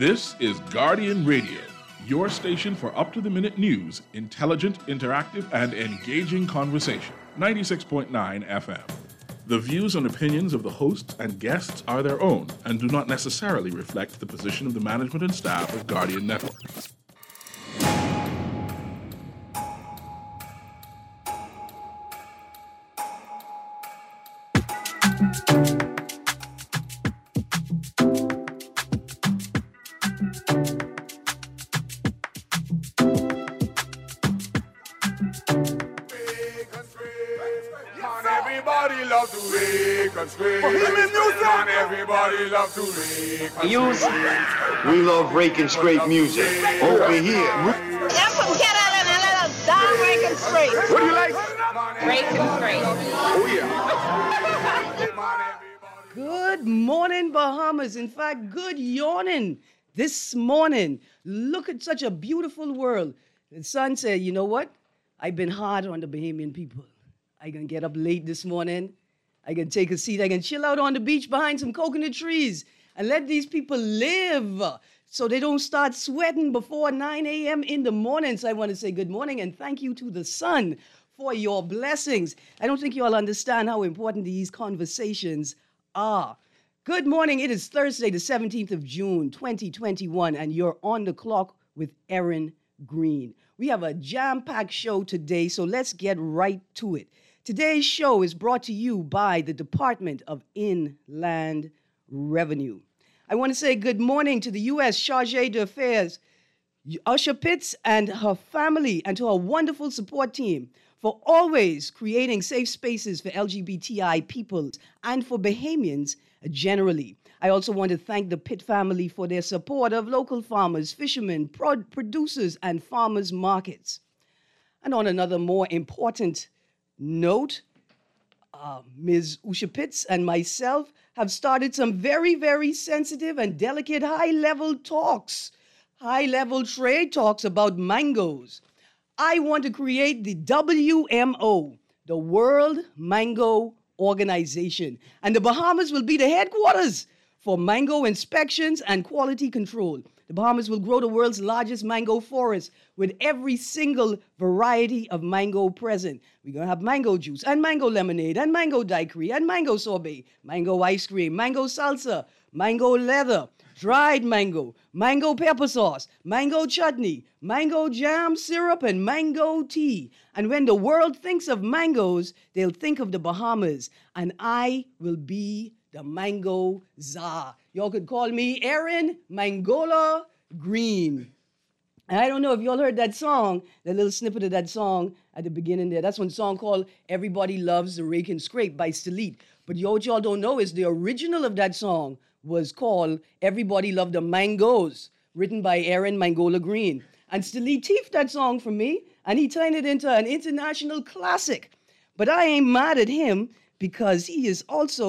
This is Guardian Radio, your station for up-to-the-minute news, intelligent, interactive, and engaging conversation. 96.9 FM. The views and opinions of the hosts and guests are their own and do not necessarily reflect the position of the management and staff of Guardian Network. Everybody love to rake We love rake and scrape music. Over here. I'm from Cat Island. I love Don Rake and Scrape. What do you like? Rake and Scrape. Oh, yeah. Good morning, Bahamas. In fact, good yawning this morning. Look at such a beautiful world. The sun said, you know what? I've been hard on the Bahamian people. I can get up late this morning. I can take a seat. I can chill out on the beach behind some coconut trees and let these people live so they don't start sweating before 9 a.m. in the morning. So I want to say good morning and thank you to the sun for your blessings. I don't think you all understand how important these conversations are. Good morning. It is Thursday, the 17th of June, 2021, and you're on the clock with Erin Green. We have a jam-packed show today, so let's get right to it. Today's show is brought to you by the Department of Inland Revenue. I want to say good morning to the U.S. Charge d'Affaires, Usher Pitts and her family, and to her wonderful support team for always creating safe spaces for LGBTI people and for Bahamians generally. I also want to thank the Pitt family for their support of local farmers, fishermen, producers, and farmers markets. And on another more important note, Ms. Usha Pitts and myself have started some very, very sensitive and delicate high-level trade talks about mangoes. I want to create the WMO, the World Mango Organization, and the Bahamas will be the headquarters for mango inspections and quality control. The Bahamas will grow the world's largest mango forest with every single variety of mango present. We're going to have mango juice and mango lemonade and mango daiquiri and mango sorbet, mango ice cream, mango salsa, mango leather, dried mango, mango pepper sauce, mango chutney, mango jam syrup, and mango tea. And when the world thinks of mangoes, they'll think of the Bahamas. And I will be the mango czar. Y'all could call me Erin Mangola Green. And I don't know if y'all heard that song, that little snippet of that song at the beginning there. That's one song called Everybody Loves the Rake and Scrape by Stalit. But what y'all don't know is the original of that song was called Everybody Love the Mangoes, written by Erin Mangola Green. And Stalit teefed that song from me, and he turned it into an international classic. But I ain't mad at him because he's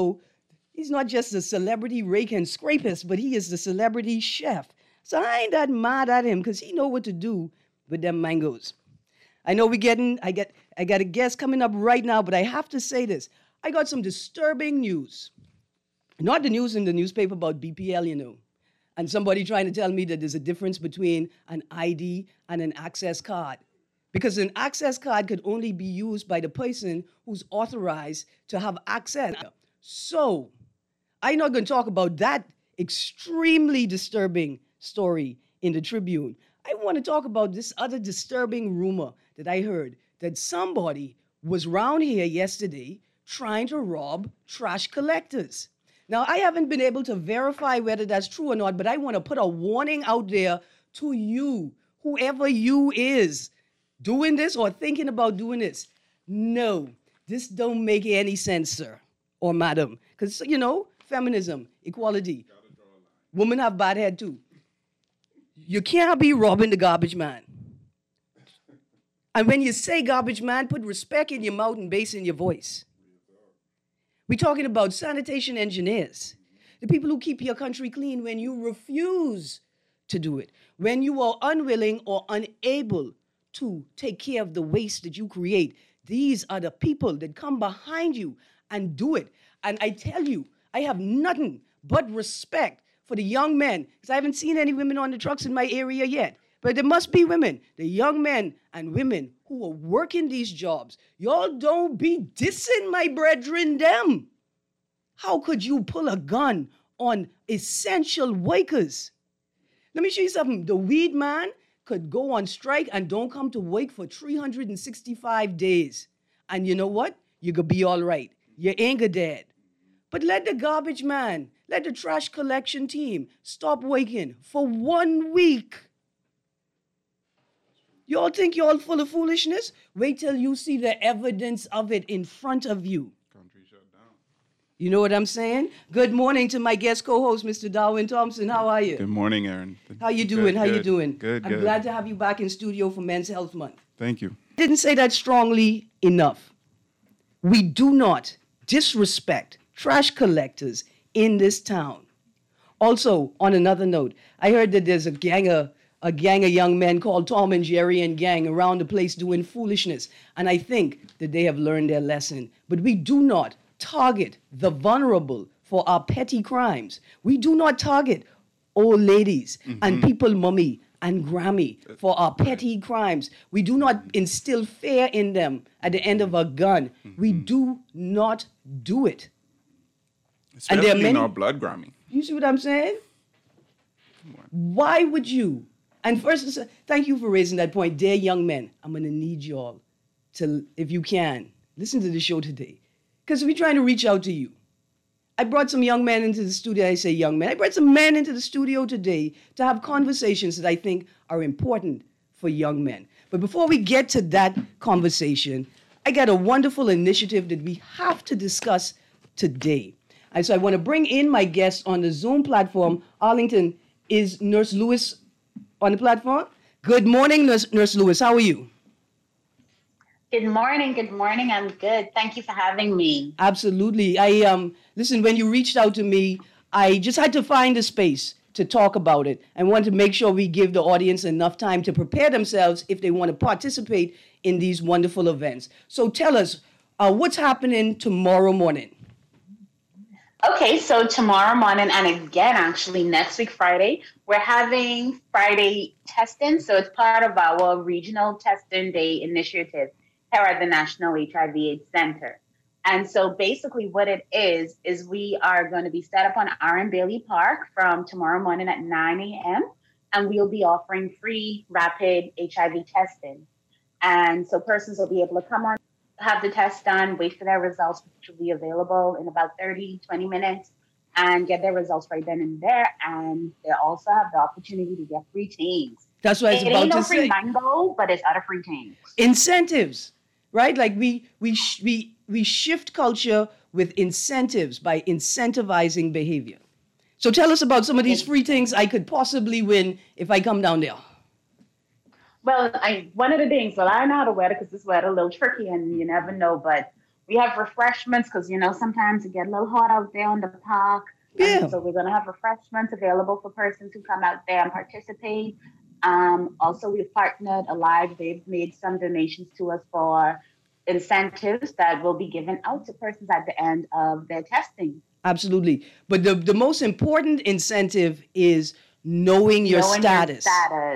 not just a celebrity rake and scrapist, but he is the celebrity chef. So I ain't that mad at him because he know what to do with them mangoes. I know I got a guest coming up right now, but I have to say this. I got some disturbing news. Not the news in the newspaper about BPL, you know. And somebody trying to tell me that there's a difference between an ID and an access card. Because an access card could only be used by the person who's authorized to have access. So, I'm not going to talk about that extremely disturbing story in the Tribune. I want to talk about this other disturbing rumor that I heard that somebody was round here yesterday trying to rob trash collectors. Now, I haven't been able to verify whether that's true or not, but I want to put a warning out there to you, whoever you is, doing this or thinking about doing this. No, this don't make any sense, sir or madam. Because, you know, feminism, equality. Women have bad head too. You can't be robbing the garbage man. And when you say garbage man, put respect in your mouth and bass in your voice. We're talking about sanitation engineers, the people who keep your country clean when you refuse to do it, when you are unwilling or unable to take care of the waste that you create. These are the people that come behind you and do it. And I tell you, I have nothing but respect for the young men, because I haven't seen any women on the trucks in my area yet. But there must be women, the young men and women who are working these jobs. Y'all don't be dissing my brethren them. How could you pull a gun on essential workers? Let me show you something. The weed man could go on strike and don't come to work for 365 days. And you know what? You could be all right. You ain't dead. But let the garbage man, let the trash collection team stop working for 1 week. Y'all think y'all full of foolishness? Wait till you see the evidence of it in front of you. Country shut down. You know what I'm saying? Good morning to my guest co-host, Mr. Darwin Thompson. How are you? Good morning, Aaron. How you doing? How you doing? Good, I'm good. glad to have you back in studio for Men's Health Month. Thank you. I didn't say that strongly enough. We do not disrespect trash collectors in this town. Also, on another note, I heard that there's a gang of young men called Tom and Jerry and gang around the place doing foolishness. And I think that they have learned their lesson. But we do not target the vulnerable for our petty crimes. We do not target old ladies and people mommy and Grammy for our petty crimes. We do not instill fear in them at the end of a gun. We do not do it. Especially there are many- in our blood, Grammy. You see what I'm saying? Why would you? And first, thank you for raising that point. Dear young men, I'm going to need y'all to, if you can, listen to the show today. Because we're trying to reach out to you. I brought some young men into the studio. I say young men. I brought some men into the studio today to have conversations that I think are important for young men. But before we get to that conversation, I got a wonderful initiative that we have to discuss today. And so I want to bring in my guests on the Zoom platform. Arlington, is Nurse Lewis on the platform? Good morning, Nurse Lewis. How are you? Good morning. I'm good. Thank you for having me. Absolutely. Listen, when you reached out to me, I just had to find a space to talk about it. I want to make sure we give the audience enough time to prepare themselves if they want to participate in these wonderful events. So tell us, what's happening tomorrow morning? Okay, so tomorrow morning, and again, actually next week, Friday, we're having Friday testing. So it's part of our regional testing day initiative here at the National HIV/AIDS Center. And so basically what it is we are going to be set up on Aaron Bailey Park from tomorrow morning at 9 a.m. And we'll be offering free rapid HIV testing. And so persons will be able to come on, have the test done, wait for their results, which will be available in about 30, 20 minutes, and get their results right then and there. And they also have the opportunity to get free things. That's what I was It about ain't to no say. free mango, but it's other free things. Incentives, right? Like we shift culture with incentives by incentivizing behavior. So tell us about some of these free things I could possibly win if I come down there. Well, one of the things, I know how to wear it because this weather a little tricky and you never know, but we have refreshments because, sometimes it get a little hot out there on the park. Yeah. And so we're going to have refreshments available for persons who come out there and participate. Also, we've partnered Alive. They've made some donations to us for incentives that will be given out to persons at the end of their testing. Absolutely. But the most important incentive is knowing your status.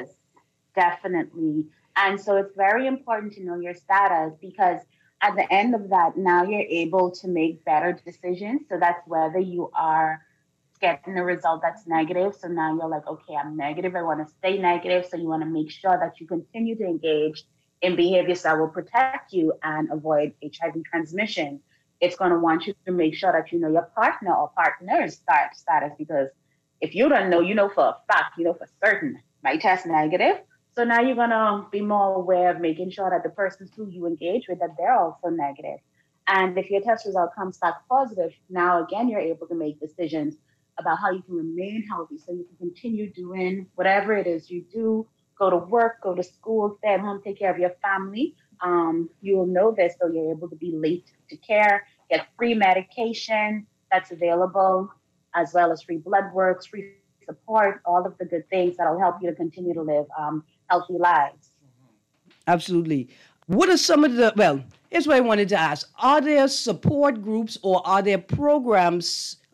Definitely. And so it's very important to know your status because at the end of that, now you're able to make better decisions. So that's whether you are getting a result that's negative. So now you're like, okay, I'm negative. I want to stay negative. So you want to make sure that you continue to engage in behaviors that will protect you and avoid HIV transmission. It's going to want you to make sure that you know your partner or partner's status, because if you don't know, you know for a fact, for certain, my test negative. So now you're going to be more aware of making sure that the persons who you engage with, that they're also negative. And if your test result comes back positive, now again, you're able to make decisions about how you can remain healthy so you can continue doing whatever it is you do, go to work, go to school, stay at home, take care of your family. You will know this, so you're able to be late to care, get free medication that's available, as well as free blood works, free support, all of the good things that'll help you to continue to live healthy lives. Absolutely. What are some of here's what I wanted to ask. Are there support groups or are there programs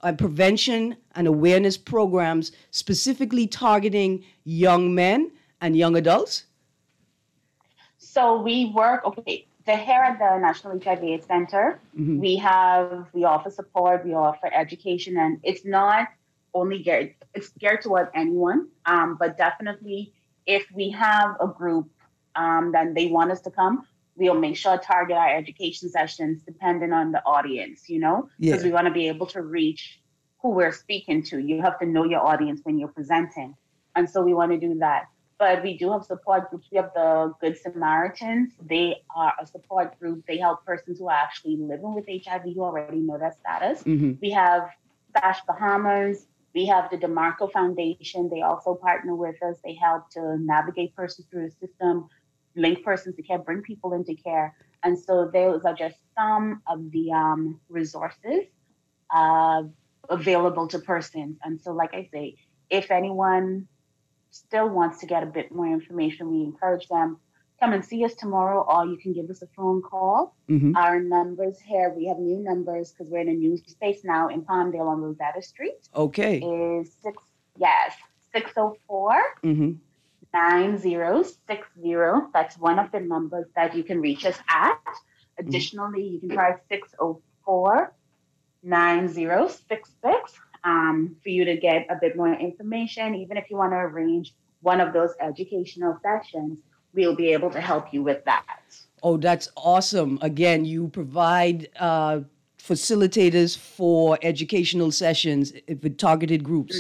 prevention and awareness programs specifically targeting young men and young adults? So we work, here at the National HIV/AIDS Center, we offer support, we offer education, and it's not only it's geared towards anyone, but definitely if we have a group that they want us to come, we'll make sure to target our education sessions depending on the audience, because we want to be able to reach who we're speaking to. You have to know your audience when you're presenting. And so we want to do that. But we do have support groups. We have the Good Samaritans. They are a support group. They help persons who are actually living with HIV who already know their status. We have Stash Bahamas. We have the DeMarco Foundation. They also partner with us. They help to navigate persons through the system, link persons to care, bring people into care. And so those are just some of the resources available to persons. And so, like I say, if anyone still wants to get a bit more information, we encourage them, come and see us tomorrow, or you can give us a phone call. Our numbers here, we have new numbers because we're in a new space now in Palmdale on Rosetta Street. Okay. Is 604 9060. That's one of the numbers that you can reach us at. Additionally, you can try 604 9066 for you to get a bit more information. Even if you want to arrange one of those educational sessions, we'll be able to help you with that. Oh, that's awesome. Again, you provide facilitators for educational sessions with targeted groups.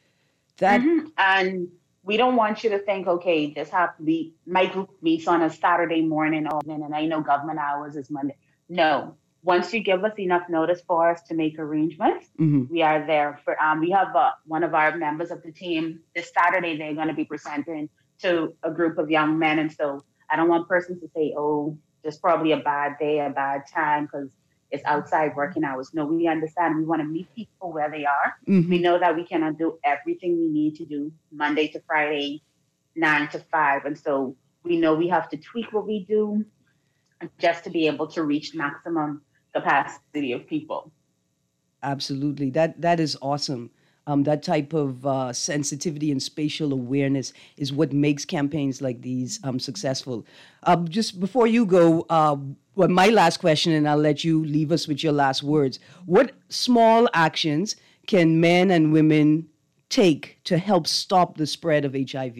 And we don't want you to think, okay, my group meets on a Saturday morning, and I know government hours is Monday. No. Once you give us enough notice for us to make arrangements, we are there. We have one of our members of the team this Saturday. They're going to be presenting to a group of young men. And so I don't want persons to say, oh, there's probably a bad day, a bad time because it's outside working hours. No, we understand. We want to meet people where they are. We know that we cannot do everything we need to do Monday to Friday, 9 to 5. And so we know we have to tweak what we do just to be able to reach maximum capacity of people. Absolutely. That is awesome. That type of sensitivity and spatial awareness is what makes campaigns like these successful. Just before you go, my last question, and I'll let you leave us with your last words. What small actions can men and women take to help stop the spread of HIV?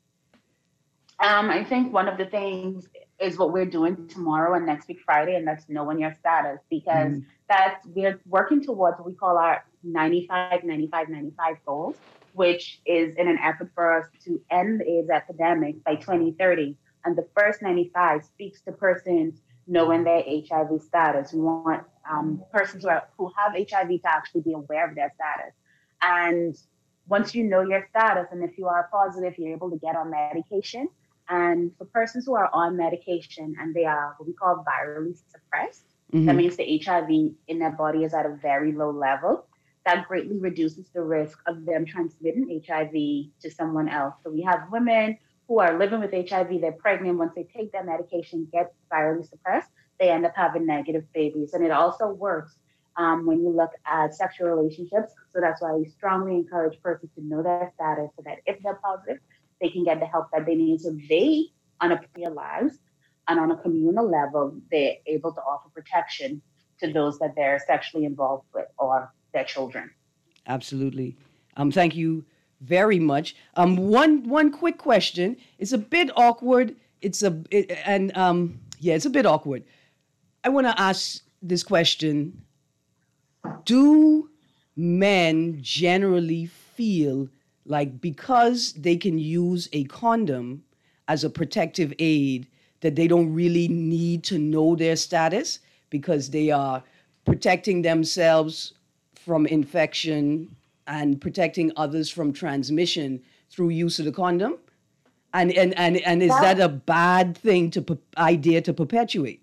I think one of the things is what we're doing tomorrow and next week Friday, and that's knowing your status, because we're working towards what we call our 95-95-95 goals, which is in an effort for us to end the AIDS epidemic by 2030. And the first 95 speaks to persons knowing their HIV status. We want persons who have HIV to actually be aware of their status. And once you know your status, and if you are positive, you're able to get on medication. And for persons who are on medication and they are what we call virally suppressed, that means the HIV in their body is at a very low level. That greatly reduces the risk of them transmitting HIV to someone else. So we have women who are living with HIV, they're pregnant. Once they take their medication, get virally suppressed, they end up having negative babies. And it also works when you look at sexual relationships. So that's why we strongly encourage persons to know their status so that if they're positive, they can get the help that they need. So they, on their lives and on a communal level, they're able to offer protection to those that they're sexually involved with or their children. Absolutely. Thank you very much. One quick question. It's a bit awkward. It's a bit awkward. I want to ask this question. Do men generally feel like because they can use a condom as a protective aid, that they don't really need to know their status because they are protecting themselves from infection and protecting others from transmission through use of the condom? And is that a bad thing idea to perpetuate?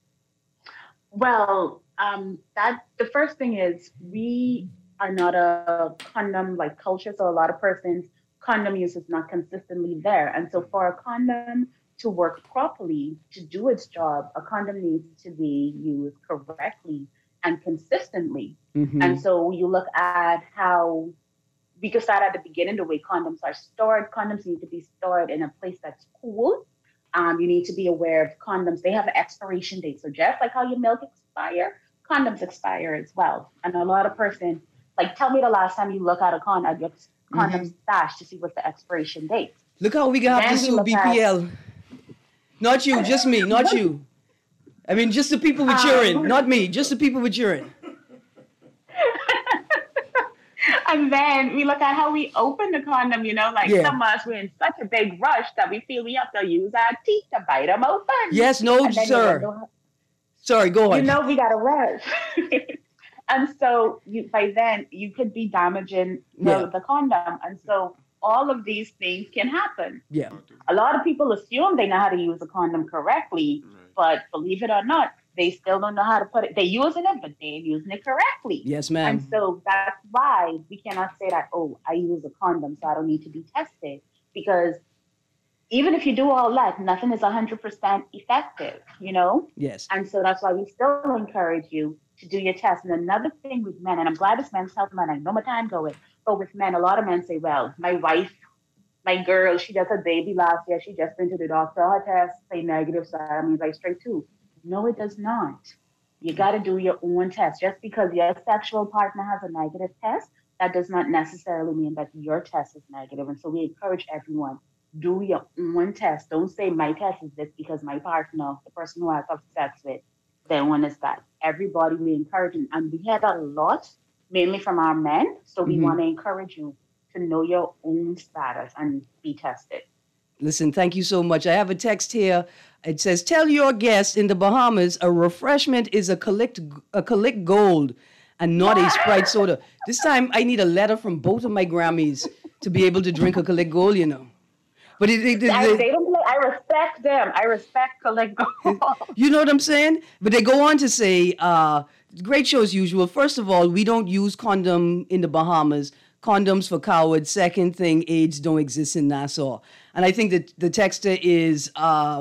Well, the first thing is we are not a condom like culture, so a lot of persons condom use is not consistently there, and so for a condom to work properly, to do its job, a condom needs to be used correctly and consistently. Mhm. And so you look at how we could start at the beginning, the way condoms are stored. Condoms need to be stored in a place that's cool. You need to be aware of condoms. They have an expiration date. So just like how your milk expire, condoms expire as well. And a lot of person, like, tell me the last time you look at your condom stash to see what's the expiration date. Look how we can have Then this we sue look at- BPL. Not you, just me, not you. I mean, just the people with urine, not me, just the people with urine. And then we look at how we open the condom, like Yeah. some of us, we're in such a big rush that we feel we have to use our teeth to bite them open. Yes, no, And then sir. Sorry, go on. we got to rush. And so by then you could be damaging the condom. And so all of these things can happen. Yeah. A lot of people assume they know how to use a condom correctly, but believe it or not, they still don't know how to put it. They're using it, but they ain't using it correctly. Yes, ma'am. And so that's why we cannot say that, oh, I use a condom, so I don't need to be tested. Because even if you do all that, nothing is 100% effective, Yes. And so that's why we still encourage you to do your test. And another thing with men, and I'm glad it's Men's Health Month, I know my time going, but with men, a lot of men say, well, my wife, my girl, she just had a baby last year. She just went to the doctor. Her test say negative, so that means I straight too. No, it does not. You got to do your own test. Just because your sexual partner has a negative test, that does not necessarily mean that your test is negative. And so we encourage everyone, do your own test. Don't say my test is this because my partner, the person who I have sex with, their one is that. Everybody we encourage, and we hear that a lot, mainly from our men. So we want to encourage you to know your own status and be tested. Listen, thank you so much. I have a text here. It says, tell your guests in the Bahamas a refreshment is a collect gold and not a Sprite soda. This time I need a letter from both of my Grammys to be able to drink a collect gold, But They don't play. I respect them. I respect Collect Gold. You know what I'm saying? But they go on to say, great show as usual. First of all, we don't use condom in the Bahamas. Condoms for cowards. Second thing, AIDS don't exist in Nassau. And I think that the texter is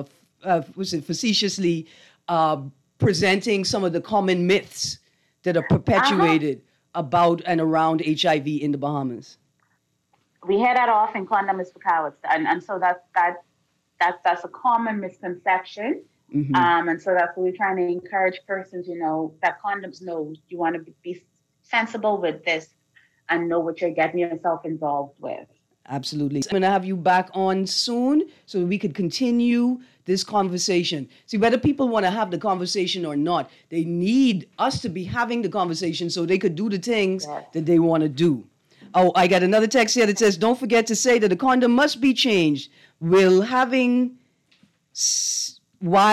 facetiously presenting some of the common myths that are perpetuated about and around HIV in the Bahamas. We hear that often, condom is for cowards. And so that's a common misconception. And so that's what we're trying to encourage persons, that condoms know you want to be sensible with this and know what you're getting yourself involved with. Absolutely. I'm going to have you back on soon so we could continue this conversation. See, whether people want to have the conversation or not, they need us to be having the conversation so they could do the things that they want to do. Oh, I got another text here that says, don't forget to say that the condom must be changed while having sex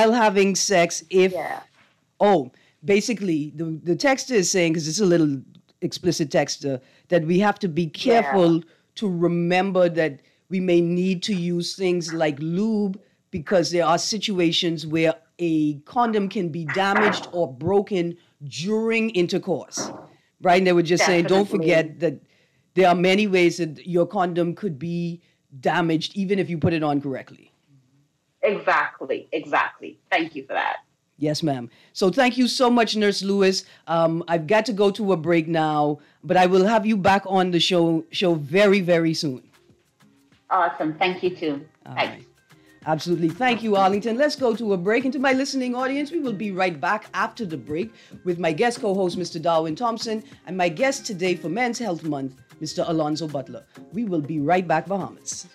if... Yeah. Oh, basically, the text is saying, because it's a little explicit text, that we have to be careful to remember that we may need to use things like lube because there are situations where a condom can be damaged or broken during intercourse, right? And they were just saying, don't forget that there are many ways that your condom could be damaged even if you put it on correctly. Exactly. Thank you for that. Yes, ma'am. So thank you so much, Nurse Lewis. I've got to go to a break now, but I will have you back on the show very, very soon. Awesome. Thank you, too. Thanks. Right. Absolutely. Thank you, Arlington. Let's go to a break. And to my listening audience, we will be right back after the break with my guest co-host, Mr. Darwin Thompson, and my guest today for Men's Health Month, Mr. Alonzo Butler. We will be right back, Bahamas.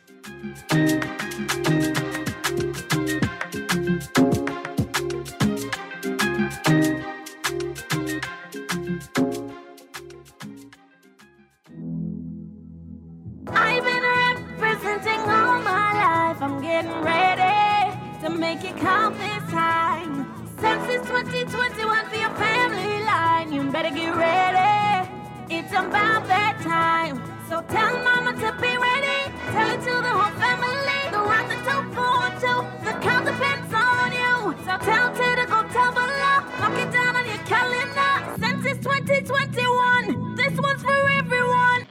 I've been representing all my life. I'm getting ready to make it count this time. Since it's 2021 for your family line, you better get ready. It's about that time. So tell mama to be ready. Tell it to the whole family. Go round the top 4-2. The count depends on you. So tell Ted to go tell below. Mark it down on your calendar. Since it's 2021, this one's for everyone.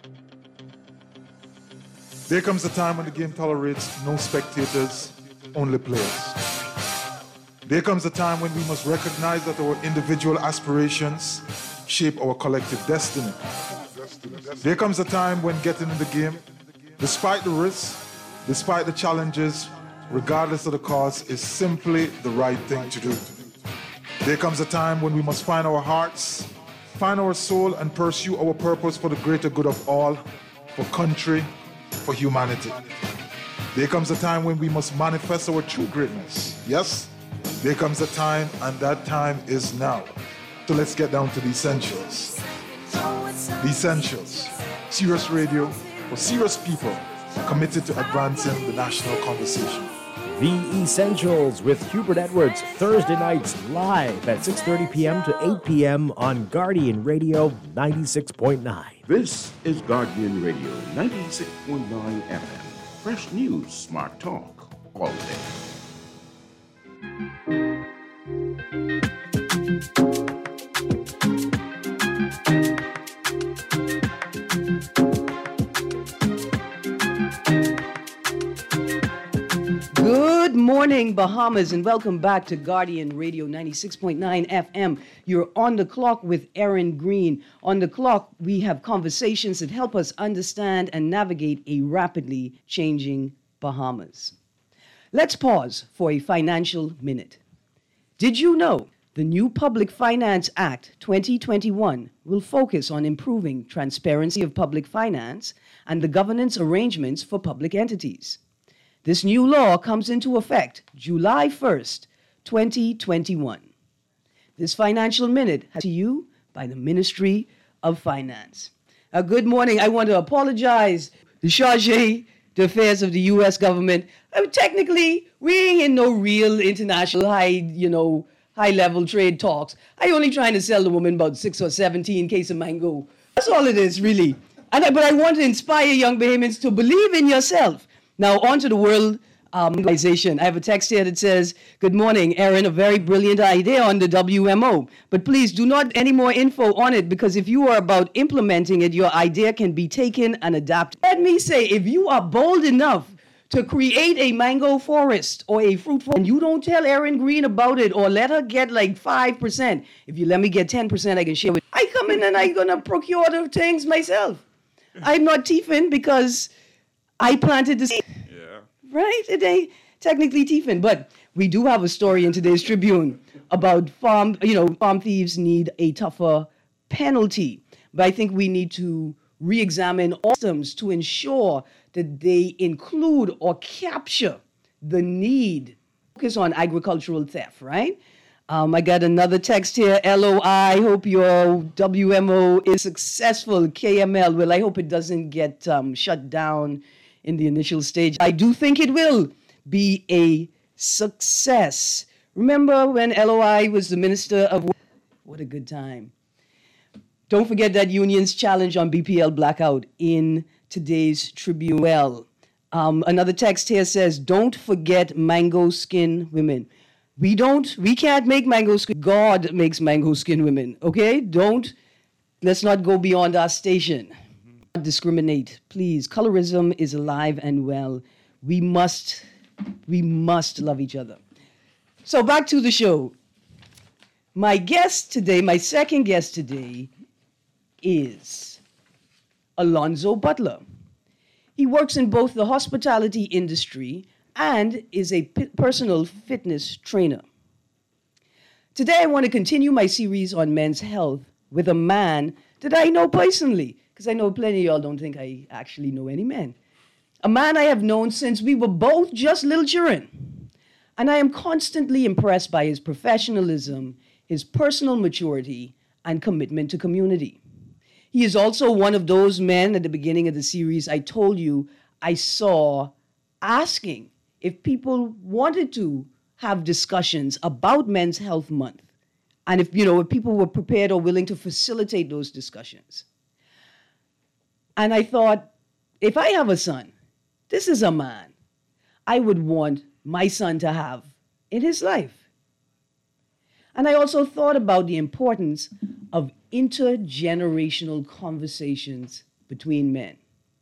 There comes a time when the game tolerates no spectators, only players. There comes a time when we must recognize that our individual aspirations shape our collective destiny. There comes a time when getting in the game, despite the risks, despite the challenges, regardless of the cost, is simply the right thing to do. There comes a time when we must find our hearts, find our soul, and pursue our purpose for the greater good of all, for country, for humanity. There comes a time when we must manifest our true greatness. Yes, there comes a time, and that time is now. So let's get down to the essentials. The essentials. Serious radio for serious people committed to advancing the national conversation. The Essentials with Hubert Edwards, Thursday nights live at 6:30 p.m. to 8 p.m. on Guardian Radio 96.9. This is Guardian Radio 96.9 FM. Fresh news, smart talk, all day. Good morning, Bahamas, and welcome back to Guardian Radio 96.9 FM. You're on the clock with Aaron Green. On the clock, we have conversations that help us understand and navigate a rapidly changing Bahamas. Let's pause for a financial minute. Did you know the new Public Finance Act 2021 will focus on improving transparency of public finance and the governance arrangements for public entities? This new law comes into effect July 1st, 2021. This financial minute has to you by the Ministry of Finance. Good morning. I want to apologize to the Chargé d'Affaires of the U.S. government. Technically, we ain't in no real international high-level trade talks. I only trying to sell the woman about 6 or 17 cases of mango. That's all it is, really. But I want to inspire young Bahamians to believe in yourself. Now, on to the World Organization. I have a text here that says, "Good morning, Aaron, a very brilliant idea on the WMO. But please do not any more info on it, because if you are about implementing it, your idea can be taken and adapted." Let me say, if you are bold enough to create a mango forest or a fruit forest, and you don't tell Aaron Green about it or let her get like 5%, if you let me get 10%, I can share with you. I come in and I'm going to procure the things myself. I'm not thieving because I planted the seed. Yeah. Right? It ain't technically thieving. But we do have a story in today's Tribune about farm thieves need a tougher penalty. But I think we need to re-examine all systems to ensure that they include or capture the need. Focus on agricultural theft, right? I got another text here, LOI, hope your WMO is successful, KML. Well, I hope it doesn't get shut down in the initial stage. I do think it will be a success. Remember when LOI was the Minister of... What a good time. Don't forget that union's challenge on BPL blackout in today's Tribune. Well, another text here says, don't forget mango skin women. We can't make mango skin. God makes mango skin women, okay? Let's not go beyond our station. Not discriminate, please. Colorism is alive and well. We must love each other. So back to the show. My second guest today is Alonzo Butler. He works in both the hospitality industry and is a personal fitness trainer. Today, I want to continue my series on men's health with a man that I know personally, because I know plenty of y'all don't think I actually know any men. A man I have known since we were both just little children. And I am constantly impressed by his professionalism, his personal maturity, and commitment to community. He is also one of those men at the beginning of the series I told you I saw asking if people wanted to have discussions about Men's Health Month, and if people were prepared or willing to facilitate those discussions. And I thought, if I have a son, this is a man I would want my son to have in his life. And I also thought about the importance of intergenerational conversations between men.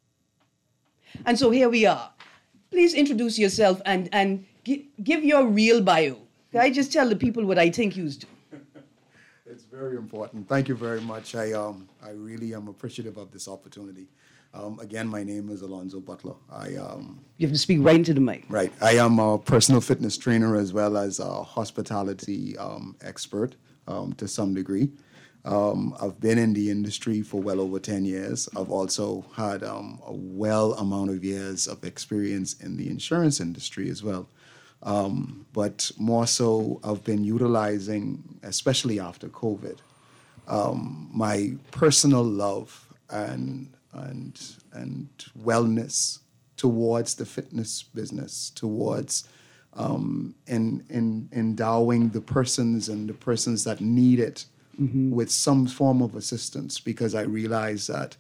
And so here we are. Please introduce yourself and give your real bio. Can I just tell the people what I think you do? It's very important. Thank you very much. I really am appreciative of this opportunity. Again, my name is Alonzo Butler. You have to speak right into the mic. Right. I am a personal fitness trainer as well as a hospitality expert to some degree. I've been in the industry for well over 10 years. I've also had a well amount of years of experience in the insurance industry as well. But more so, I've been utilizing, especially after COVID, my personal love and wellness towards the fitness business, towards endowing the persons that need it with some form of assistance, because I realize that,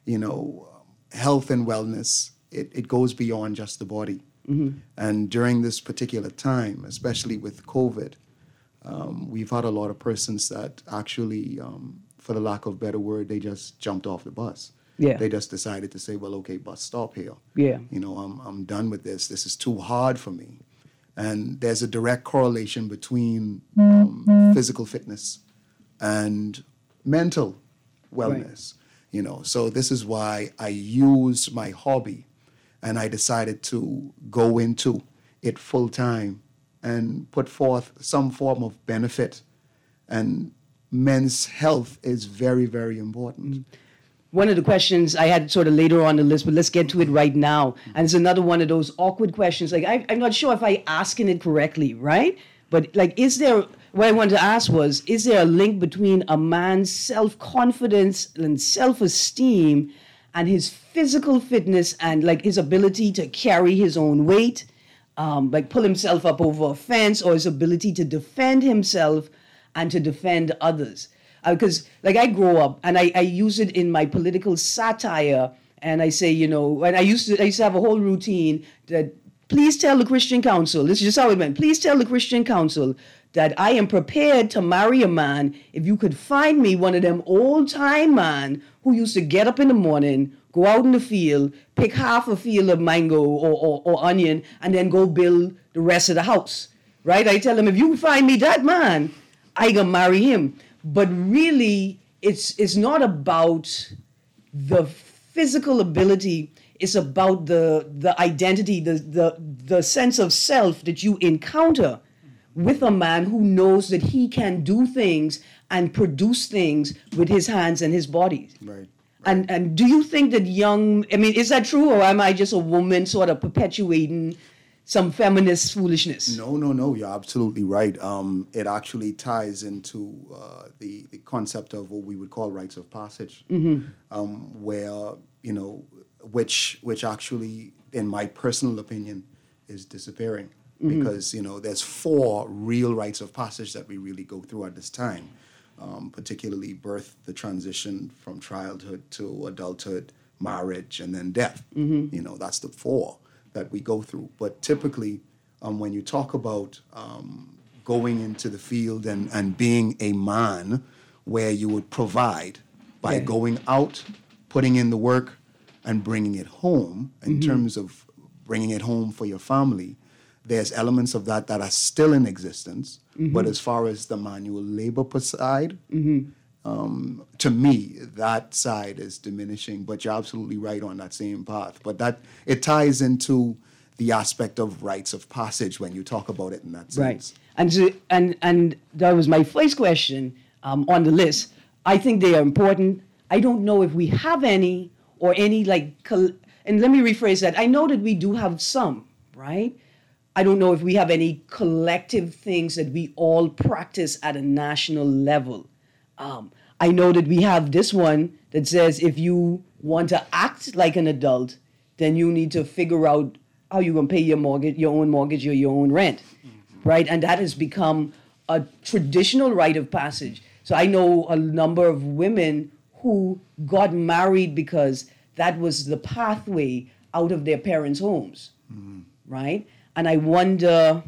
health and wellness, it goes beyond just the body. And during this particular time, especially with COVID, we've had a lot of persons that actually, for the lack of a better word, they just jumped off the bus. Yeah. They just decided to say, well, okay, bus stop here. Yeah. I'm done with this. This is too hard for me. And there's a direct correlation between physical fitness and mental wellness. Right. So this is why I use my hobby, and I decided to go into it full time and put forth some form of benefit. And men's health is very, very important. One of the questions I had sort of later on the list, but let's get to it right now. And it's another one of those awkward questions. Like, I'm not sure if I'm asking it correctly, right? But what I wanted to ask was, is there a link between a man's self-confidence and self-esteem and his physical fitness and his ability to carry his own weight, pull himself up over a fence, or his ability to defend himself and to defend others? Because I grow up and I use it in my political satire, and I say, and I used to have a whole routine that, please tell the Christian Council, this is just how it went, please tell the Christian Council that I am prepared to marry a man if you could find me one of them old-time man who used to get up in the morning, go out in the field, pick half a field of mango or onion, and then go build the rest of the house, right? I tell them, if you find me that man, I gonna marry him. But really, it's not about the physical ability. It's about the identity, the sense of self that you encounter with a man who knows that he can do things and produce things with his hands and his body. Right. And do you think that is that true, or am I just a woman sort of perpetuating some feminist foolishness? No, you're absolutely right. It actually ties into the concept of what we would call rites of passage, where, which actually, in my personal opinion, is disappearing. Because, there's 4 real rites of passage that we really go through at this time, particularly birth, the transition from childhood to adulthood, marriage, and then death. That's the 4 that we go through. But typically, when you talk about going into the field and being a man, where you would provide by going out, putting in the work, and bringing it home, in terms of bringing it home for your family, there's elements of that are still in existence. But as far as the manual labor side, to me, that side is diminishing. But you're absolutely right on that same path. But that it ties into the aspect of rites of passage when you talk about it in that sense. Right. And that was my first question on the list. I think they are important. I don't know if we have any or any and let me rephrase that. I know that we do have some, right? I don't know if we have any collective things that we all practice at a national level. I know that we have this one that says if you want to act like an adult, then you need to figure out how you're going to pay your own mortgage or your own rent, right? And that has become a traditional rite of passage. So I know a number of women who got married because that was the pathway out of their parents' homes, right? And I wonder,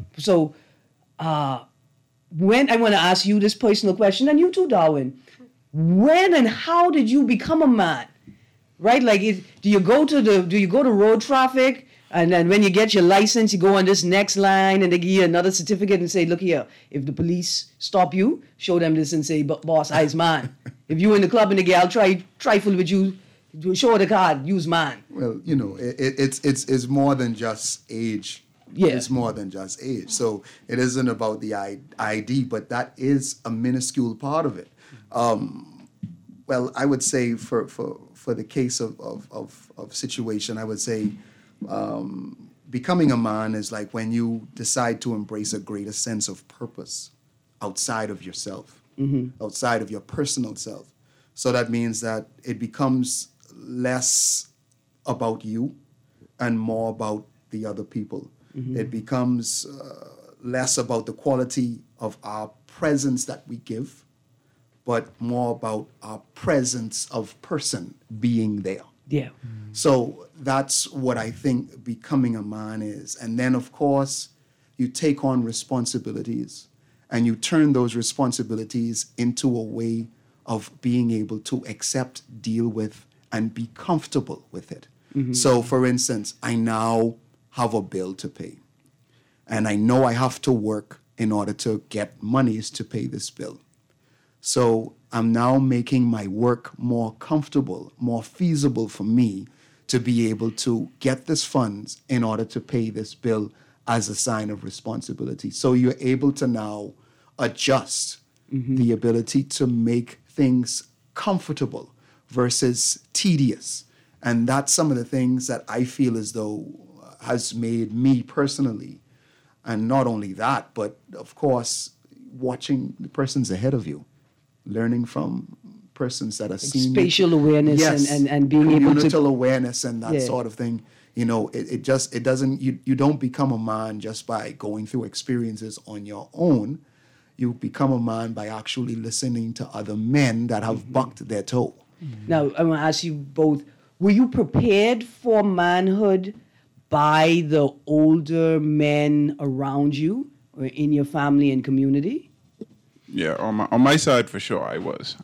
when I want to ask you this personal question, and you too, Darwin, when and how did you become a man? Right? Do you go to road traffic And then when you get your license, you go on this next line and they give you another certificate and say, look here, if the police stop you, show them this and say, boss, I's man. If you in the club and they get, I'll trifle with you, show the card, use mine. Well, you know, it's more than just age. Yeah. It's more than just age. So it isn't about the ID, but that is a minuscule part of it. Well, I would say for the case of situation, I would say becoming a man is like when you decide to embrace a greater sense of purpose outside of yourself, outside of your personal self. So that means that it becomes less about you and more about the other people. It becomes less about the quality of our presence that we give, but more about our presence of person being there. Yeah. So that's what I think becoming a man is. And then, of course, you take on responsibilities and you turn those responsibilities into a way of being able to accept, deal with, and be comfortable with it. So, for instance, I now have a bill to pay. And I know I have to work in order to get monies to pay this bill. So I'm now making my work more comfortable, more feasible for me to be able to get this funds in order to pay this bill as a sign of responsibility. So you're able to now adjust the ability to make things comfortable versus tedious. And that's some of the things that I feel as though has made me personally, and not only that, but of course, watching the persons ahead of you, learning from persons that are senior. Spatial awareness, yes, and being able to... communal awareness and that sort of thing. You know, it doesn't, you don't become a man just by going through experiences on your own. You become a man by actually listening to other men that have bucked their toe. Now, I want to ask you both, were you prepared for manhood by the older men around you or in your family and community? Yeah, on my side, for sure, I was.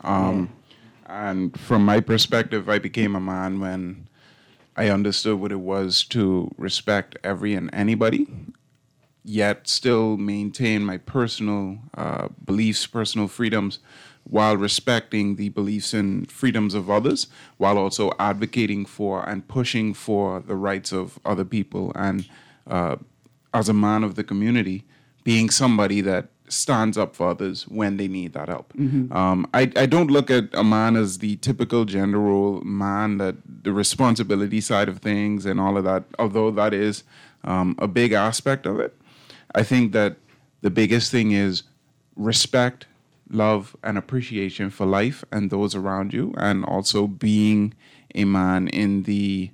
And from my perspective, I became a man when I understood what it was to respect every and anybody, yet still maintain my personal beliefs, personal freedoms, while respecting the beliefs and freedoms of others, while also advocating for and pushing for the rights of other people. And as a man of the community, being somebody that stands up for others when they need that help. I don't look at a man as the typical gender role man, that the responsibility side of things and all of that, although that is a big aspect of it. I think that the biggest thing is respect, love, and appreciation for life and those around you, and also being a man in the,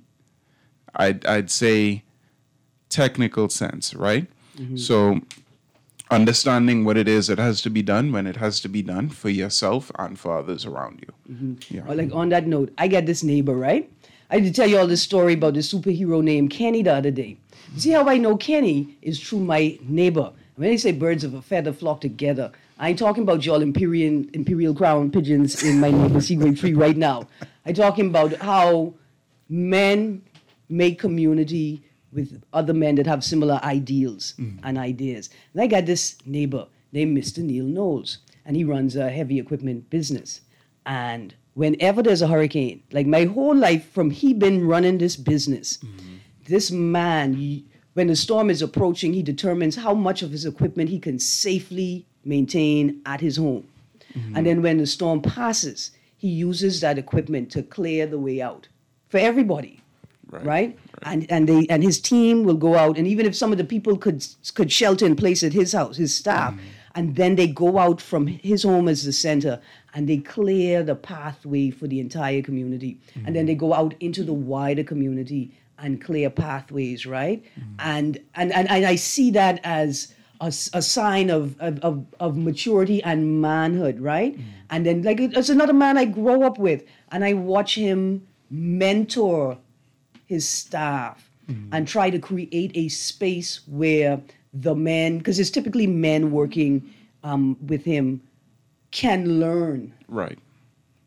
I'd say, technical sense, right? So understanding what it is that has to be done when it has to be done for yourself and for others around you. Yeah. Or like on that note, I got this neighbor, right? I did tell you all this story about the superhero named Kenny the other day. You see how I know Kenny is through my neighbor. When they say birds of a feather flock together, I ain't talking about y'all imperial crown pigeons in my neighbor Seagrave Tree right now. I'm talking about how men make community with other men that have similar ideals and ideas. And I got this neighbor named Mr. Neil Knowles, and he runs a heavy equipment business. And whenever there's a hurricane, like my whole life from he been running this business, this man, when the storm is approaching, he determines how much of his equipment he can safely maintain at his home. And then when the storm passes, he uses that equipment to clear the way out for everybody, right? And his team will go out, and even if some of the people could shelter in place at his house, his staff, and then they go out from his home as the center, and they clear the pathway for the entire community. And then they go out into the wider community and clear pathways, right? And I see that as a sign of maturity and manhood, right? And then like it's another man I grow up with, and I watch him mentor his staff and try to create a space where the men, because it's typically men working with him, can learn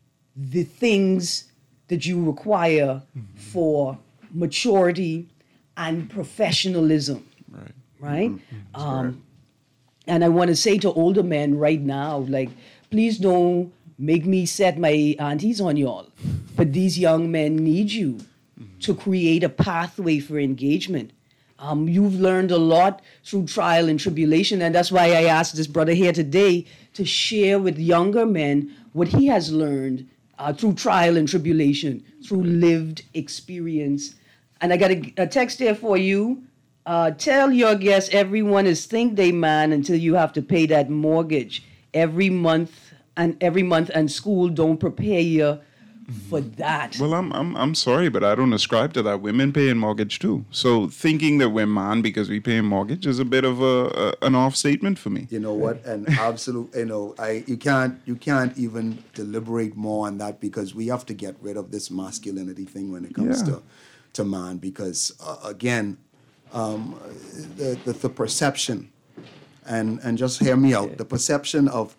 the things that you require for maturity and professionalism. Right? Mm-hmm. And I want to say to older men right now, like, please don't make me set my aunties on y'all. But these young men need you to create a pathway for engagement. You've learned a lot through trial and tribulation, and that's why I asked this brother here today to share with younger men what he has learned through trial and tribulation, through lived experience. And I got a text here for you. Tell your guests everyone is think they man until you have to pay that mortgage every month, and school don't prepare you for that. Well, I'm sorry, but I don't ascribe to that. Women pay a mortgage too. So thinking that we're man because we pay a mortgage is a bit of an off statement for me. You know what? And absolute, you can't even deliberate more on that, because we have to get rid of this masculinity thing when it comes to man, because again, the perception, and just hear me out, the perception of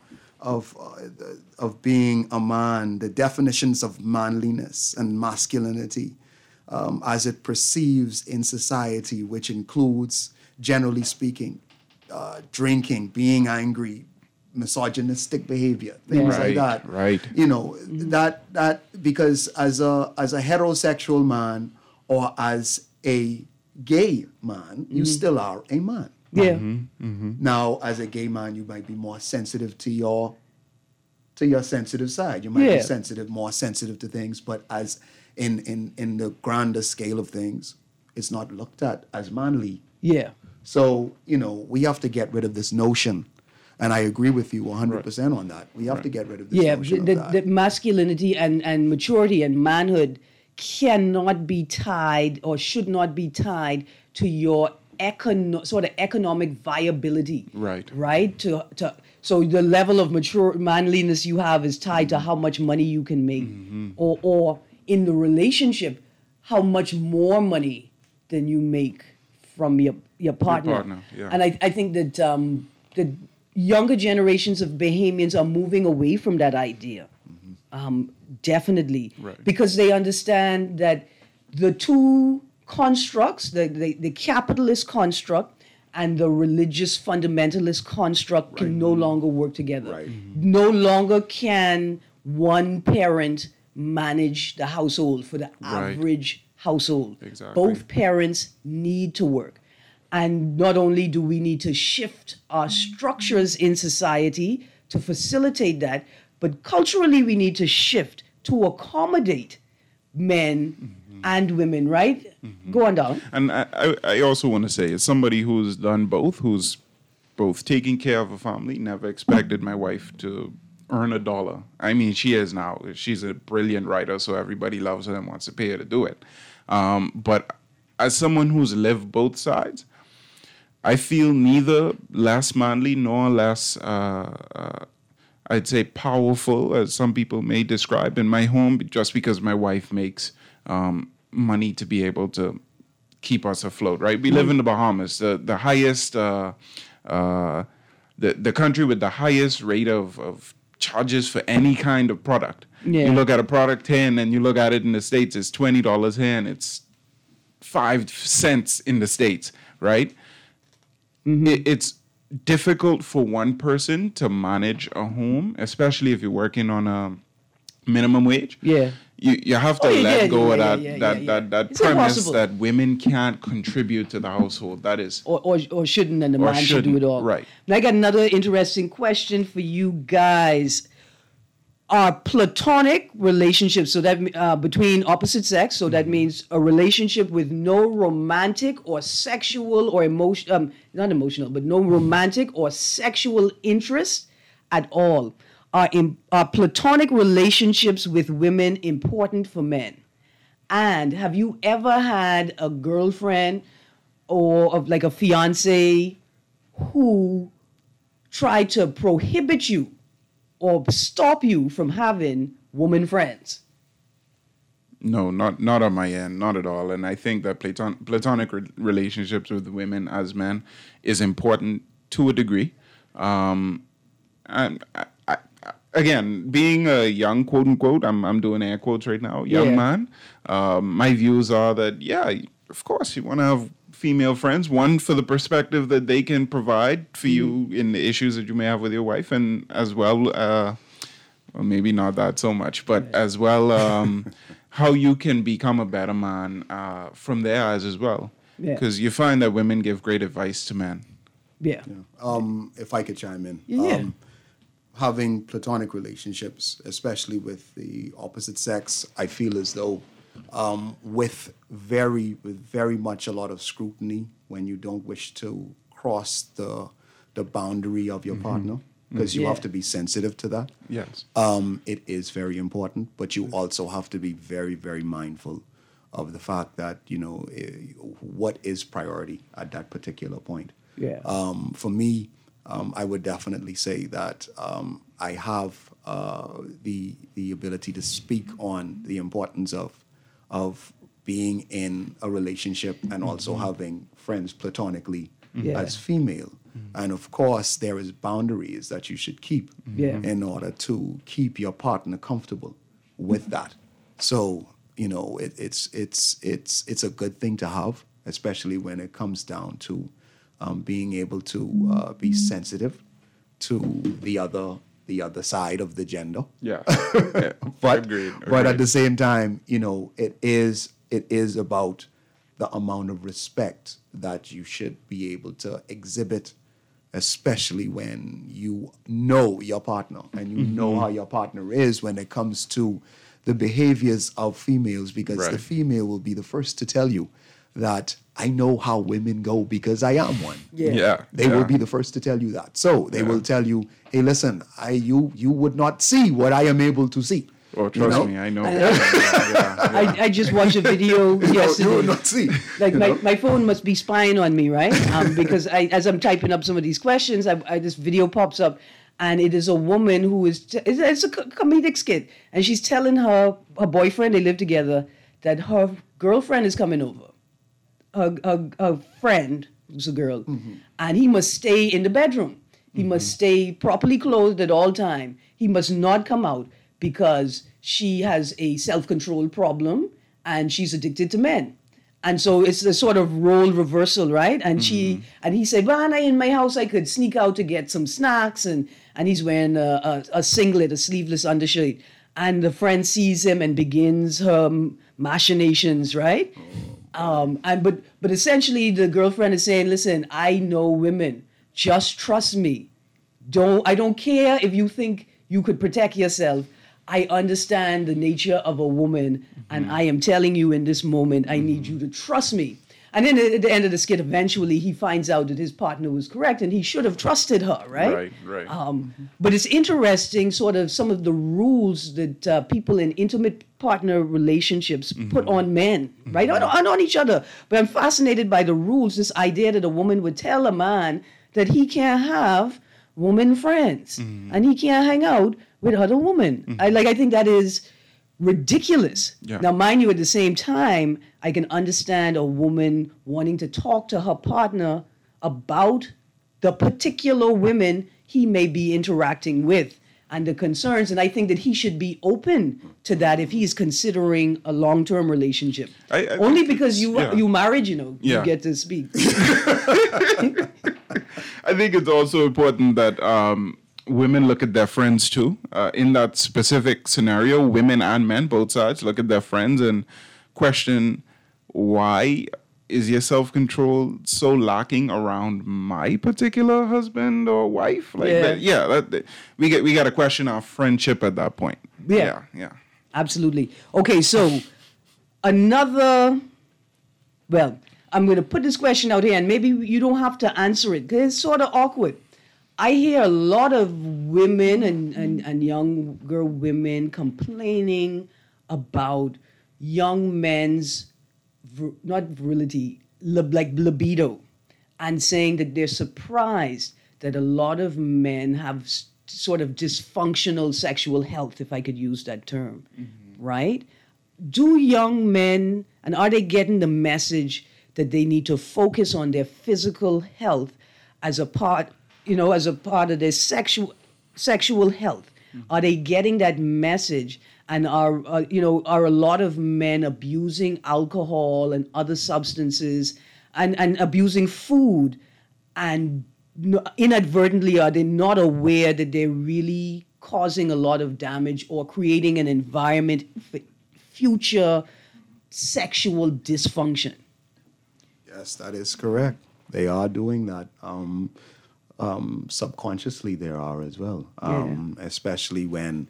being a man, the definitions of manliness and masculinity, as it perceives in society, which includes, generally speaking, drinking, being angry, misogynistic behavior, things like that. Right. You know, that because as a heterosexual man or as a gay man, you still are a man. Yeah. Now, as a gay man, you might be more sensitive to your sensitive side. You might be more sensitive to things, but as in the grander scale of things, it's not looked at as manly. Yeah. So, we have to get rid of this notion. And I agree with you 100% on that. We have to get rid of this notion of that. The masculinity and maturity and manhood cannot be tied, or should not be tied, to your sort of economic viability. Right. Right? So the level of mature manliness you have is tied to how much money you can make, or in the relationship, how much more money than you make from your partner. And I think that the younger generations of Bahamians are moving away from that idea. Definitely. Right. Because they understand that the two constructs, the capitalist construct and the religious fundamentalist construct, can no longer work together. Right. No longer can one parent manage the household for the average household. Exactly. Both parents need to work. And not only do we need to shift our structures in society to facilitate that, but culturally we need to shift to accommodate men and women, right? Go on down. And I also want to say, as somebody who's done both, who's both taking care of a family, never expected my wife to earn $1. I mean, she is now. She's a brilliant writer, so everybody loves her and wants to pay her to do it. But as someone who's lived both sides, I feel neither less manly nor less, I'd say, powerful, as some people may describe, in my home, just because my wife makes money to be able to keep us afloat, right? We live in the Bahamas, the highest, the country with the highest rate of charges for any kind of product. Yeah. You look at a product here, and then you look at it in the States, it's $20 here, and it's 5 cents in the States, right? It's difficult for one person to manage a home, especially if you're working on a minimum wage. Yeah. You have to let go of that It's premise impossible. that women can't contribute to the household. That is, or shouldn't, and the man should do it all. Right. Now I got another interesting question for you guys. Are platonic relationships, so that between opposite sex, so that means a relationship with no romantic or sexual or not emotional, but no romantic or sexual interest at all, are platonic relationships with women important for men? And have you ever had a girlfriend or like a fiance who tried to prohibit you or stop you from having woman friends? No, not on my end, not at all. And I think that platonic relationships with women as men is important to a degree. And I, again, being a young, quote unquote, I'm doing air quotes right now, young man, my views are that, of course, you want to have female friends. One, for the perspective that they can provide for you in the issues that you may have with your wife, and as well, well, maybe not that so much, but as well, how you can become a better man from their eyes as well. Because you find that women give great advice to men. If I could chime in. Having platonic relationships, especially with the opposite sex, I feel as though with very much a lot of scrutiny when you don't wish to cross the boundary of your partner, because you have to be sensitive to that. Yes. It is very important, but you also have to be very, very mindful of the fact that, what is priority at that particular point. For me, I would definitely say that I have the ability to speak on the importance of being in a relationship and also having friends platonically as female. And of course, there is boundaries that you should keep in order to keep your partner comfortable with that. So, it's a good thing to have, especially when it comes down to being able to be sensitive to the other side of the gender. But Agreed. at the same time, it is about the amount of respect that you should be able to exhibit, especially when you know your partner and you know how your partner is when it comes to the behaviors of females, because the female will be the first to tell you that I know how women go because I am one. They will be the first to tell you that. So they will tell you, hey, listen, you would not see what I am able to see. Oh, trust me, I know. I just watched a video yesterday. You would not see. Like my phone must be spying on me, right? Because as I'm typing up some of these questions, this video pops up, and it is a woman who is, it's a comedic skit, and she's telling her boyfriend, they live together, that her girlfriend is coming over. Her friend, who's a girl, and he must stay in the bedroom. He must stay properly clothed at all time. He must not come out because she has a self-control problem and she's addicted to men. And so it's a sort of role reversal, right? And he said, well, in my house I could sneak out to get some snacks, and he's wearing a singlet, a sleeveless undershirt. And the friend sees him and begins her machinations, right? But essentially the girlfriend is saying, listen, I know women. Just trust me. I don't care if you think you could protect yourself. I understand the nature of a woman, and I am telling you in this moment, I need you to trust me. And then at the end of the skit, eventually he finds out that his partner was correct and he should have trusted her, right? Right. But it's interesting, sort of some of the rules that people in intimate partner relationships put on men, right? And on each other. But I'm fascinated by the rules, this idea that a woman would tell a man that he can't have woman friends and he can't hang out with other women. I think that is ridiculous. Now, mind you, at the same time, I can understand a woman wanting to talk to her partner about the particular women he may be interacting with and the concerns. And I think that he should be open to that if he's considering a long-term relationship. Only because you married, you get to speak. I think it's also important that women look at their friends too. In that specific scenario, women and men, both sides, look at their friends and question, why is your self-control so lacking around my particular husband or wife? We got to question our friendship at that point. Yeah. Absolutely. Okay, so I'm going to put this question out here, and maybe you don't have to answer it because it's sort of awkward. I hear a lot of women and younger women complaining about young men's, not virility, libido, and saying that they're surprised that a lot of men have sort of dysfunctional sexual health, if I could use that term, right? Do young men, and are they getting the message that they need to focus on their physical health as a part of their sexual health? Are they getting that message? And are a lot of men abusing alcohol and other substances and abusing food, and inadvertently are they not aware that they're really causing a lot of damage or creating an environment for future sexual dysfunction? Yes, that is correct. They are doing that. Subconsciously, there are as well, especially when,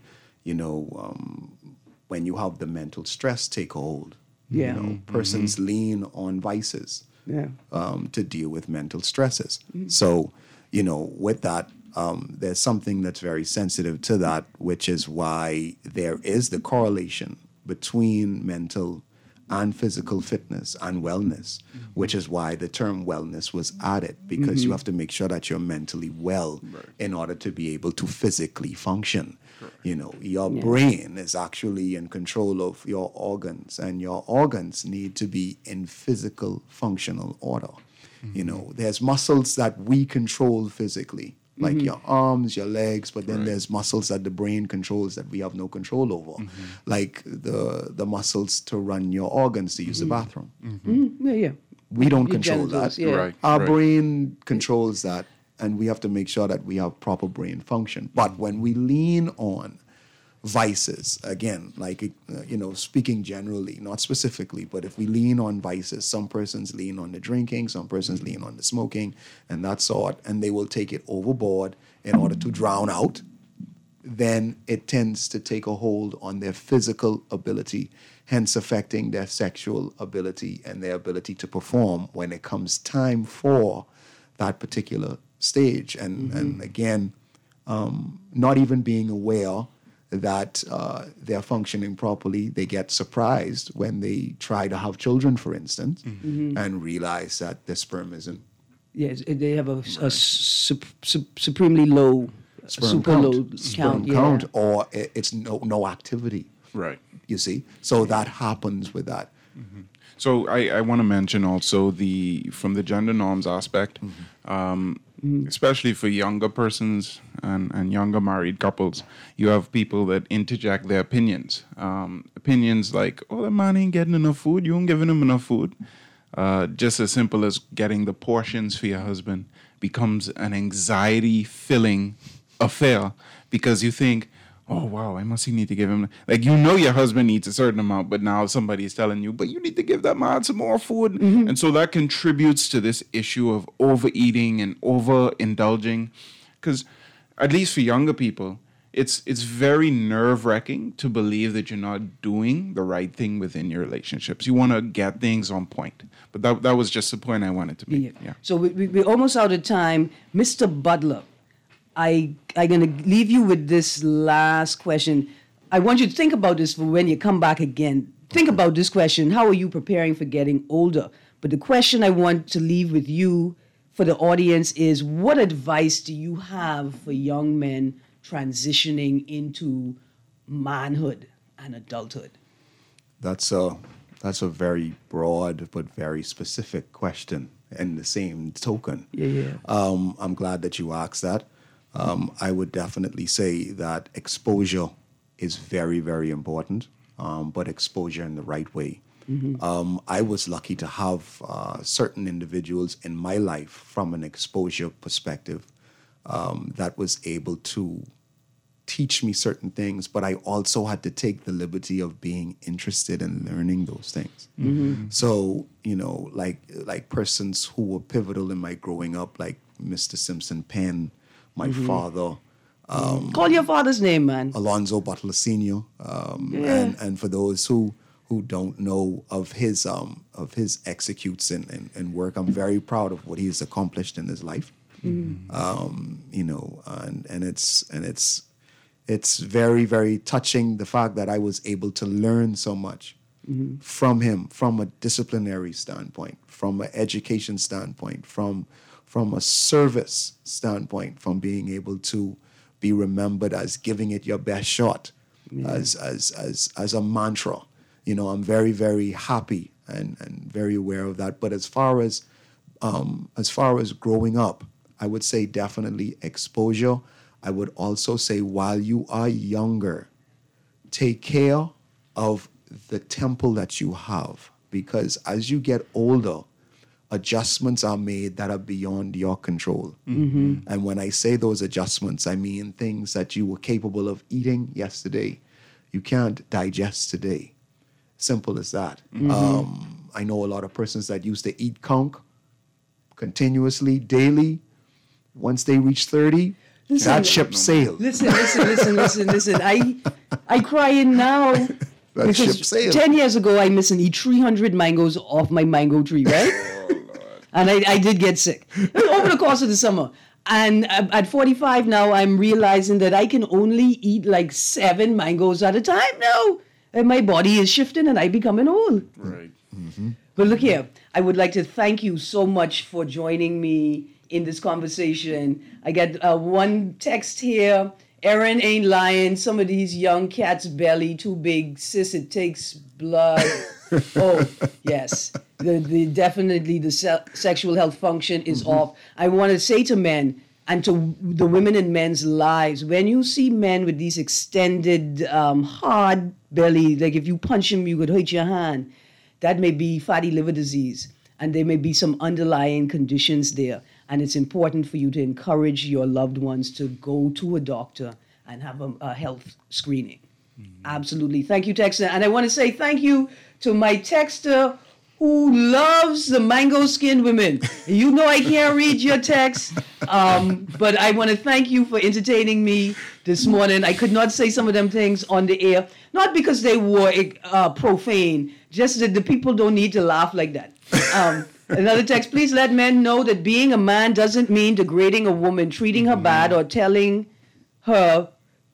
when you have the mental stress take hold. Yeah. Persons lean on vices to deal with mental stresses. Mm-hmm. So, with that, there's something that's very sensitive to that, which is why there is the correlation between mental and physical fitness and wellness, which is why the term wellness was added, because you have to make sure that you're mentally well in order to be able to physically function. Your brain is actually in control of your organs, and your organs need to be in physical functional order. There's muscles that we control physically, like your arms, your legs, but then there's muscles that the brain controls that we have no control over, like the muscles to run your organs to use the bathroom. We don't control that. Our brain controls that, and we have to make sure that we have proper brain function. But when we lean on vices, again, like, speaking generally, not specifically, but if we lean on vices, some persons lean on the drinking, some persons lean on the smoking and that sort, and they will take it overboard in order to drown out, then it tends to take a hold on their physical ability, hence affecting their sexual ability and their ability to perform when it comes time for that particular stage. And again, not even being aware that they're functioning properly, they get surprised when they try to have children, for instance, and realize that the sperm isn't. Yes, they have a supremely low, low count, or it's no activity. Right. You see, so that happens with that. So I want to mention also from the gender norms aspect, especially for younger persons and younger married couples, you have people that interject their opinions. Opinions like, oh, the man ain't getting enough food, you ain't giving him enough food. Just as simple as getting the portions for your husband becomes an anxiety-filling affair because you think, oh, wow, I must need to give him... Like, your husband needs a certain amount, but now somebody is telling you, but you need to give that man some more food. And so that contributes to this issue of overeating and overindulging. Because, at least for younger people, it's very nerve-wracking to believe that you're not doing the right thing within your relationships. You want to get things on point. But that was just the point I wanted to make. Yeah. So we're almost out of time. Mr. Butler, I'm going to leave you with this last question. I want you to think about this for when you come back again. Think about this question. How are you preparing for getting older? But the question I want to leave with you for the audience is, what advice do you have for young men transitioning into manhood and adulthood? That's a very broad but very specific question in the same token. I'm glad that you asked that. I would definitely say that exposure is very, very important, but exposure in the right way. I was lucky to have certain individuals in my life from an exposure perspective that was able to teach me certain things, but I also had to take the liberty of being interested in learning those things. So, like persons who were pivotal in my growing up, like Mr. Simpson Penn, my father. Call your father's name, man. Alonzo Butler Sr. And for those who don't know of his executes and work, I'm very proud of what he's accomplished in his life. And it's very, very touching, the fact that I was able to learn so much from him, from a disciplinary standpoint, from an education standpoint, from a service standpoint, from being able to be remembered as giving it your best shot, as a mantra. I'm very, very happy and very aware of that. But as far as growing up, I would say definitely exposure. I would also say, while you are younger, take care of the temple that you have, because as you get older, adjustments are made that are beyond your control. And when I say those adjustments, I mean things that you were capable of eating yesterday, you can't digest today. Simple as that. I know a lot of persons that used to eat conch continuously, daily. Once they reach 30, that ship sailed. Listen. I crying now. That ship Because sailed. 10 years ago, I missed and eat 300 mangoes off my mango tree, right? And I did get sick over the course of the summer. And at 45 now, I'm realizing that I can only eat like 7 mangoes at a time now. And my body is shifting and I'm becoming old. Right. But look here, I would like to thank you so much for joining me in this conversation. I get one text here. Aaron ain't lying. Some of these young cats' belly too big. Sis, it takes blood. Oh, yes. Definitely the sexual health function is off. I want to say to men and to the women in men's lives, when you see men with these extended, hard belly, like if you punch him, you could hurt your hand, that may be fatty liver disease. And there may be some underlying conditions there. And it's important for you to encourage your loved ones to go to a doctor and have a health screening. Absolutely. Thank you, texter. And I want to say thank you to my texter who loves the mango-skinned women. You know I can't read your text, but I want to thank you for entertaining me this morning. I could not say some of them things on the air, not because they were profane, just that the people don't need to laugh like that. Another text, please let men know that being a man doesn't mean degrading a woman, treating her bad, or telling her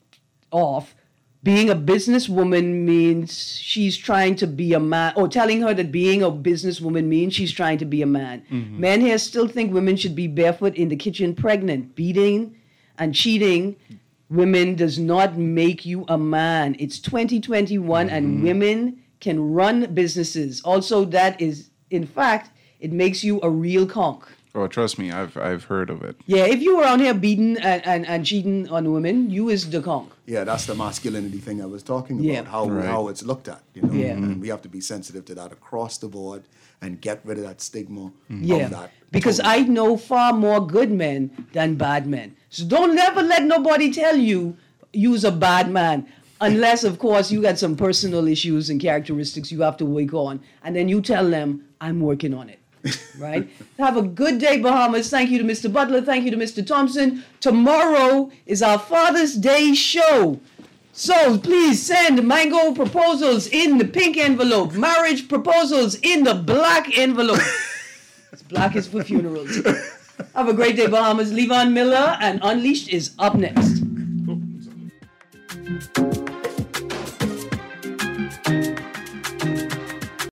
off. Being a businesswoman means she's trying to be a man, or telling her that being a businesswoman means she's trying to be a man. Men here still think women should be barefoot in the kitchen pregnant. Beating and cheating women does not make you a man. It's 2021 and women can run businesses. Also, that is, in fact, it makes you a real conch. Oh, trust me, I've heard of it. Yeah, if you were around here beating and cheating on women, you is the conch. Yeah, that's the masculinity thing I was talking about, Yeah. how it's looked at, you know. Yeah. And we have to be sensitive to that across the board and get rid of that stigma Yeah, of that. because I know far more good men than bad men. So don't ever let nobody tell you you's a bad man. Unless, of course, you got some personal issues and characteristics you have to work on. And then you tell them, I'm working on it. Right? Have a good day, Bahamas. Thank you to Mr. Butler. Thank you to Mr. Thompson. Tomorrow is our Father's Day show. So please send mango proposals in the pink envelope. Marriage proposals in the black envelope. Black is for funerals. Have a great day, Bahamas. Levon Miller and Unleashed is up next.